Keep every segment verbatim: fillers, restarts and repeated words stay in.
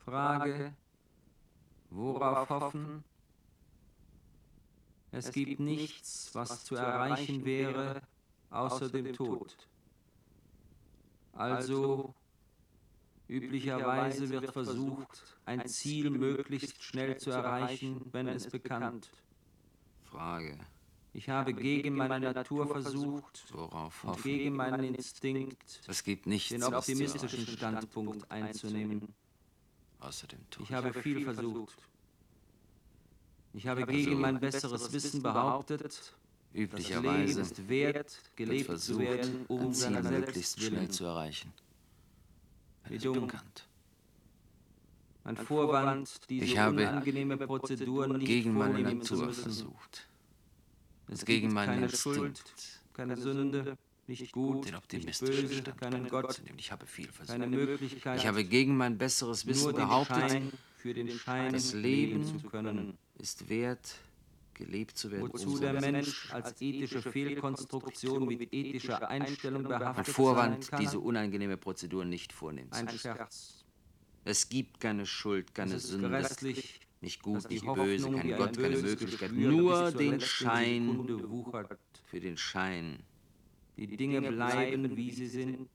Frage, worauf hoffen? Es gibt nichts, was zu erreichen wäre, außer dem Tod. Also, üblicherweise wird versucht, ein Ziel möglichst schnell zu erreichen, wenn es bekannt. Frage. Ich habe gegen meine Natur versucht, worauf und hoffen? gegen meinen Instinkt, Es gibt nichts, den was zu optimistischen erreichen, Standpunkt einzunehmen. außer dem Tod. Ich habe viel versucht. Ich habe gegen mein besseres Wissen behauptet, das Leben Üblicherweise ist wert, wird gelebt zu versucht, werden, um ein Ziel seiner möglichst selbst schnell willen. zu erreichen. Wenn Wie es dumm. bekannt. Ein Vorwand, diese Ich habe unangenehme Prozedur nicht Gegen meine vornehmen zu Natur müssen. versucht. Es gegen gibt meinen keine Instinkt, Schuld, keine Sünde, nicht gut, den nicht optimistischen böse, Standpunkt keinen Gott, einzunehmen. Ich habe viel versucht. keine Möglichkeit, Ich habe gegen mein besseres Wissen nur den behauptet, Schein für den Schein das leben Leben zu können. ist wert, gelebt zu werden. Wozu um der seiner Mensch als ethische Fehlkonstruktion mit ethischer Einstellung Ein behaftet sein Vorwand, kann? diese unangenehme Prozedur nicht vornehmen zu Ein müssen. Scherz. Es gibt keine Schuld, keine Es ist Sünde, grässlich, nicht dass gut, die nicht böse, Hoffnung, kein die ein Gott, keine böses Möglichkeit, Gespür nur bis zur den letzten Schein, Sekunde wuchert. für den Schein. Die Dinge bleiben, wie sie sind.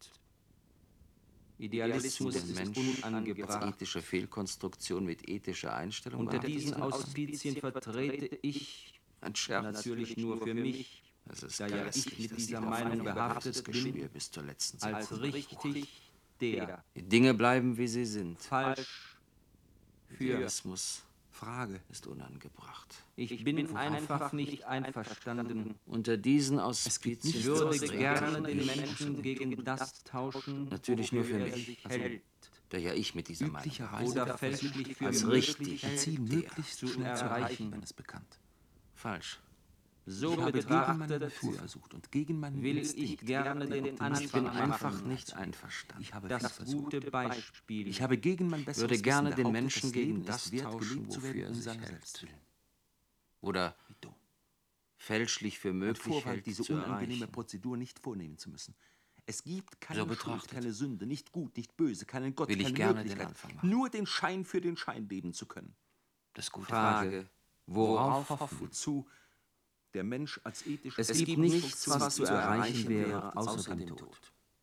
Idealismus Den ist Mensch als unangebracht. ethische Fehlkonstruktion mit ethischer Einstellung Unter behaftet diesen sein. Auspizien vertrete ich, Ein Scherz. natürlich nur für mich, Es ist da ja ich grässlich, mit dass die dieser Hoffnung Meinung über behaftet das bin, Geschwür bis zur letzten als Sekunde richtig wuchert. der, Die Dinge bleiben, wie sie sind. falsch, für. Idealismus Frage ist unangebracht. Ich bin einfach nicht einverstanden. Unter diesen Ich Auspizien würde vertrete gerne den ich, Menschen gegen das tauschen, Natürlich nur wofür für er mich. sich Also, hält. da ja ich mit dieser Meinung Üblicherweise Oder wird fälschlich für als möglich richtig hält, Ziel der möglichst zu schnell zu erreichen. erreichen, wenn es bekannt. falsch. So Ich habe gegen meine betrachtet, Natur versucht und gegen meinen will ich Instinkt. gerne den Ich bin Anfang einfach machen. nicht einverstanden. Ich habe viel Das versucht. gute Beispiel. Ich habe gegen mein besseres würde gerne Wissen den behauptet, Menschen das Leben gegen ist das wert, tauschen, gelebt zu wofür werden, er um sich seiner hält. selbst willen. Oder Wie dumm. fälschlich für Ein möglich Vorwand, hält diese zu unangenehme erreichen. Prozedur nicht vornehmen zu müssen. Es gibt keine So Schuld, betrachtet keine Sünde, nicht gut, nicht böse, keinen Gott, will ich keine gerne den Möglichkeit, Anfang machen. nur den Schein für den Schein leben zu können. Das gute Frage, worauf hoffen? Wozu der Mensch als ethische Es gibt nichts, was zu erreichen wäre, außer dem Tod.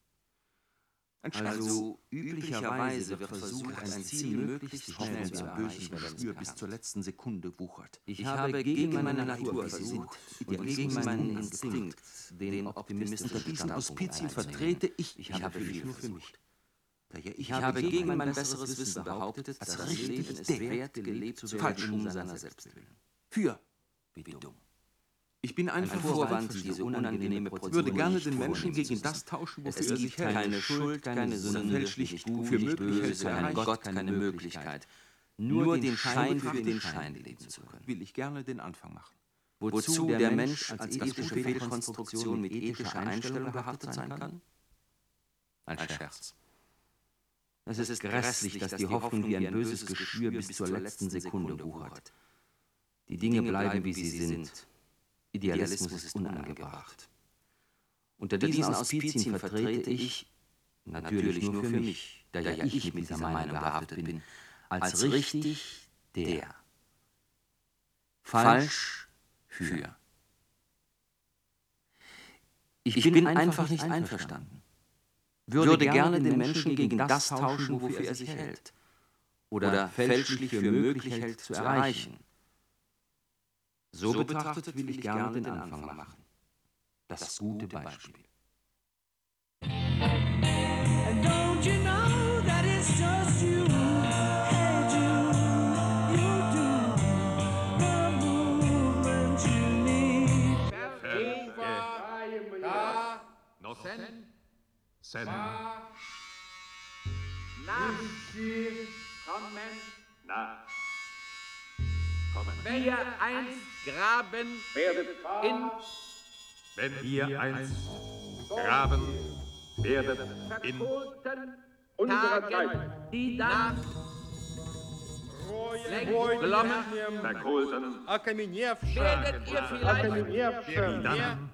Ein Scherz. Also üblicherweise wird versucht, ein Ziel möglichst schnell zu erreichen, wenn es Geschwür bis bekannt. zur letzten Sekunde wuchert. Ich habe gegen meine Natur versucht und gegen meinen Instinkt, den optimistischen Unter diesen Standpunkt Auspizien einzunehmen. vertrete ich, Ich habe viel nur für versucht. mich. Da ja Ich habe gegen mein besseres Wissen behauptet, dass das richtig Leben es der, wert, gelebt zu falsch, werden, um um seiner selbst willen. für. Wie dumm. Ich bin Ein einfach Vorwand, diese diese unangenehme Ich würde gerne nicht den Menschen vornehmen gegen zu das müssen. tauschen, Es wofür er sich gibt hält. keine Schuld, keine Sünde, fälschlich nicht gut, gut, für nicht möglich hält böse, zu kein erreichen. Gott, keine Möglichkeit. Nur den Schein für den Schein leben zu können. Will ich gerne den Anfang machen. Wozu der Mensch als ethische Fehlkonstruktion mit ethischer Einstellung behaftet sein kann? Ein Scherz. Es ist grässlich, dass die Hoffnung wie ein böses Geschwür bis zur letzten Sekunde wuchert. Die Dinge bleiben, wie sie sind. Idealismus ist unangebracht. Unter diesen Auspizien vertrete ich, natürlich nur für mich, da ja ich mit dieser Meinung behaftet bin, als richtig der, falsch für. Ich bin einfach nicht einverstanden. Würde gerne den Menschen gegen das tauschen, wofür er sich hält, oder fälschlich für möglich hält zu erreichen. So betrachtet will ich gerne den Anfang machen. Das gute Beispiel. And don't you know that it's just you? Hey Jude, you do the movement you need. Da, noch sen, sen. Nach sie kommen, Na, kommen. wenn ihr einst graben in Wenn ihr einst graben werdet in verkohlten Tagen, die nach längst glommen, verkohlten werdet ihr vielleicht die dann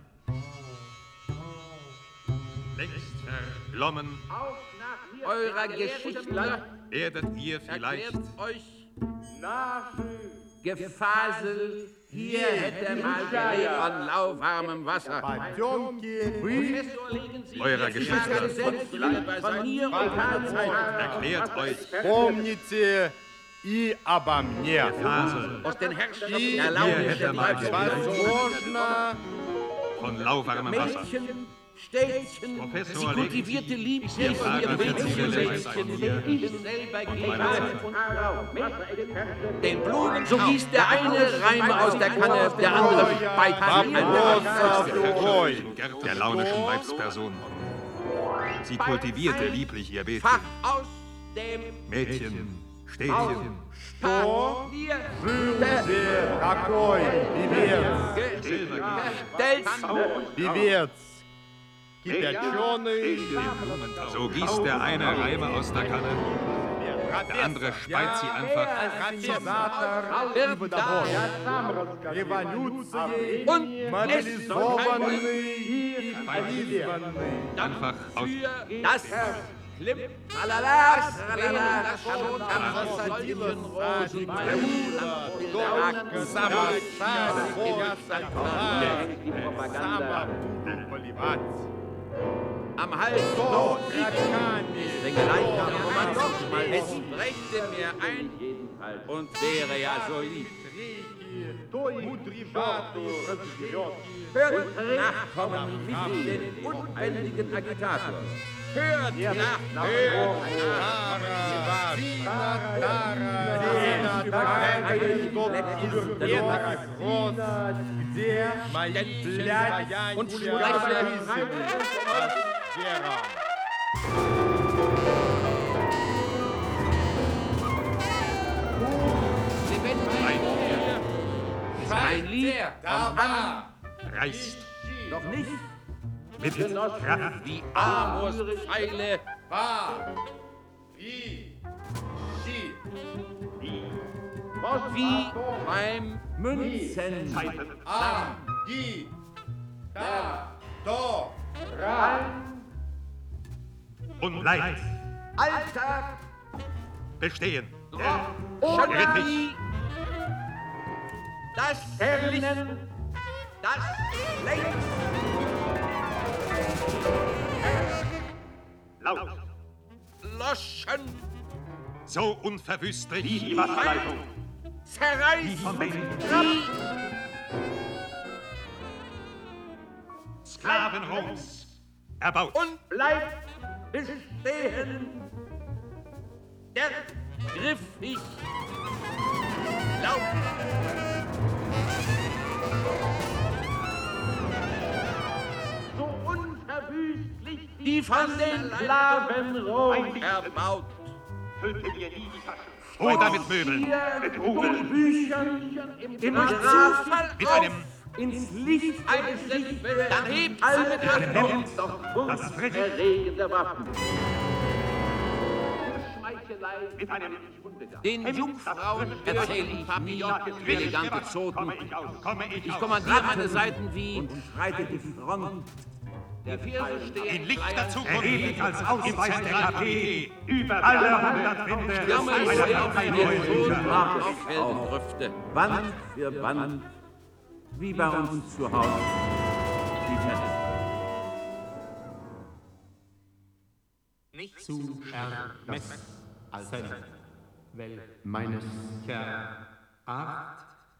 längst verglommen auch nach eurer Geschichte werdet ihr vielleicht erklärt euch Gefasel, hier hätte mal gelegt von lauwarmem Wasser. Professor, legen Sie eurer Ihre Geschwister Frage selbst von mir und Karl Zeichen. erklärt euch Помните и обо мне. Gefasel Aus den Herrschaften И erlauben hätte mal возможно, von lauwarmem Wasser. Mädchen, Städtchen, Professor, sie legen kultivierte Liebchen Sie von Frage ihrem für Sie Mädchen, selbst Mädchen, von mir. ich selber gehe Meine und den Blumen, so gießt der eine Reim aus der Kanne, der andere speit вопрос другой. Der launischen Weibsperson. Sie kultivierte lieblich ihr Mädchen. Fach aus dem Mädchen, Städtchen, Что wir же такой певец? gestellt Певец кипяченый, So gießt der eine Reime aus der Kanne, der andere speit sie einfach. организатор и водовод, революции, und мобилизованный и призванный. Einfach aus. das Klipp, tralala, tralala, das schon am solchen Rosen, am Hals noch den gleichen Roman doch mal, es brächte mir ein und wäre ja so lieb. Hört Nachkommen wie den unbändigen Agitator. Hört nach, hört Где мои блядь und und spreche ein Lied vom An, Reißt doch nicht mit Kraft wie Amors Pfeile, wie beim Münzen. Ди, да, то, und Leid Alltag, bestehen. ohne wie das Herrlichen, das Längst. Laut, Loschen, so unverwüstlich die Wasserleitung, zerreißen, wie Sklaven Roms erbaut. und bleibt bestehen. Der griffig laut. So unverwüstlich die von den Sklaven Rom erbaut. Oder mit Möbeln, Mit Büchern im Strafall mit einem ins Licht eines Lichts, dann hebt alle Kraft doch das Recht, erregende Waffen. Mit einem den Jungfrauen erzähle ich Papillotten, elegante Zoten. komme ich Ich aus. kommandiere meine Seiten wie und schreite die Front. Die Verse stehen In lichter Zukunft Erheblich als Ausweis der K P über alle hundert Winde Jammer einer ist auf Partei den Tod Neues. auf Heldengrüfte. Band für Band, wie bei uns zu Hause. Die Tennis. Nicht zu ermessen, weil meines Art,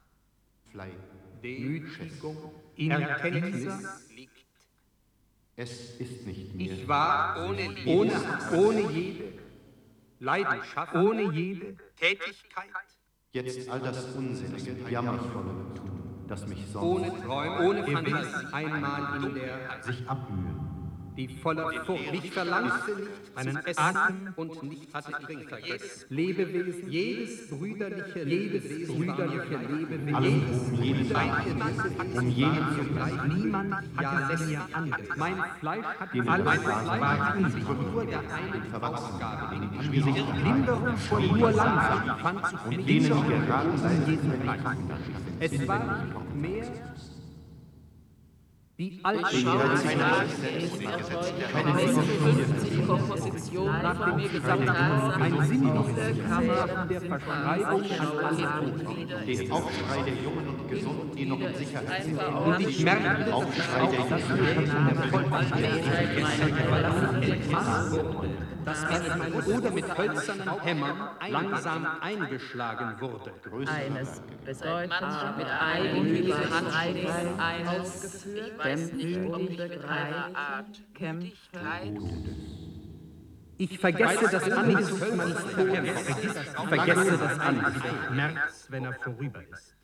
Demütigung, Erkenntnis liegt. Es ist nicht mir. Ich war ohne Liebe, ohne, ohne jede Leidenschaft, ohne jede Tätigkeit. Jetzt all das unsinnige, jammervolle tun, das mich sonst ohne Träume, ohne Fantasie einmal in der sich abmühen, die voller Furcht nicht verlangte nicht einen Atem und nicht hatte Trinkvergessen. Lebewesen, jedes brüderliche Lebewesen, brüderliche Lebewesen, jedes um jeden Fleisch, um jeden zugleich, niemand hatte mir anders. Mein Fleisch hat den alles war in sich nur der einen Ausgabe, die sich Linderung von nur langsam fand sich mit denen gerade sein jeden Fleisch. Es war nicht mehr Die alte fünfzig Kompositionen nach dem Gesamtwerk, ein sinnloses Kammer der Verschreibung an alle. Den Aufschrei der Jungen und Gesunden, die noch in Sicherheit sind. Und ich merke, Den Aufschrei der dass mit oder mit hölzernen Hämmern langsam eingeschlagen wurde. Eines bedeutsam mit eigener Handschrift ausgeführt, kämpflich um begreift, kämpflich. Ich vergesse das Angesicht meines Todes, ich vergesse das Angesicht März, wenn er vorüber ist.